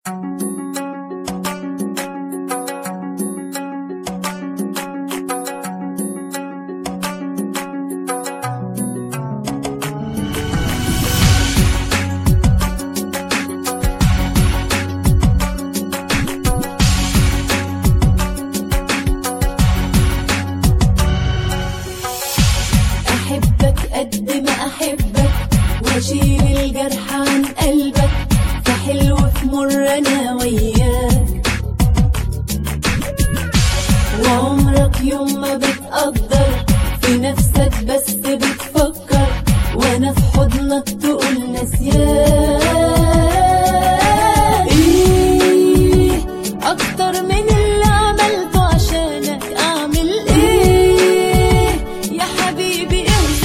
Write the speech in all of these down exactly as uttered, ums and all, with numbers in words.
قد ما أحبك وأشيل الجرح عن قلبك، في حلو في مر أنا وياك، وعمرك يوم ما بتقدر في نفسك بس بتفكر، وأنا في حضنك تقول نسيان. إيه أكتر من اللي عملته عشانك أعمل إيه يا حبيبي؟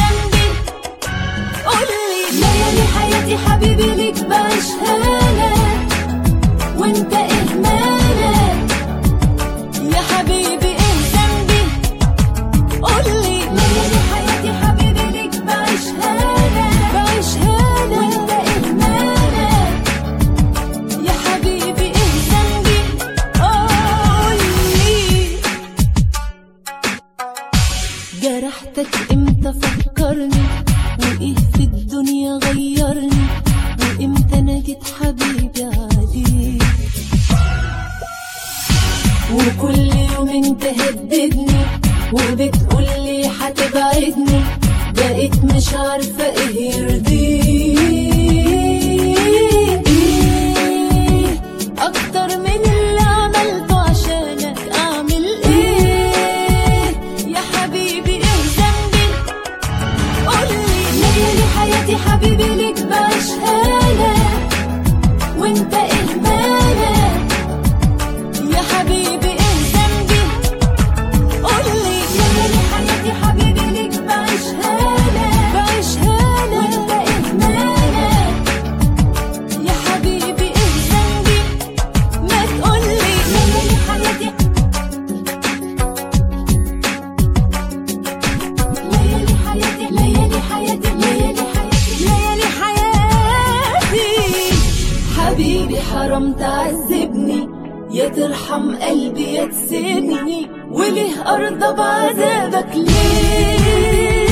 ليالي حياتي حبيبي ليك بعيشها لك، وانت ايه مالك يا حبيبي؟ ايه ذنبي؟ قولي. ليالي حياتي حبيبي ليك بعيشها لك، بعيشها لك، وانت ايه مالك يا حبيبي؟ ايه ذنبي؟ قولي. جرحتك امتى فكرني، وايه في الدنيا غيرني، وامتى انا جيت حبيبي عليك، وكل يوم انت هددني وبتقولي هتبعدني، بقيت مش عارفه ايه يرضيك. ايه اكتر من اللي عملته عشانك اعمل ايه يا حبيبي؟ ايه ذنبي؟ قولي. ليالي حياتي حبيبي ليك بعيشها لك، وانت ايه مالك يا حبيبي؟ ايه ذنبي؟ قولي. ليالي حياتي حبيبي ليك بعيشها لك، بعيشها لك، وانت ايه مالك يا حبيبي؟ ايه ذنبي؟ ما تقولي. ليالي حياتي ليالي حياتي ليالي حياتي ليالي حياتي ليالي حياتي حبيبي، حرام تعذبني، يا ترحم قلبي يا تسيبني، وليه أرضى بعذابك ليه؟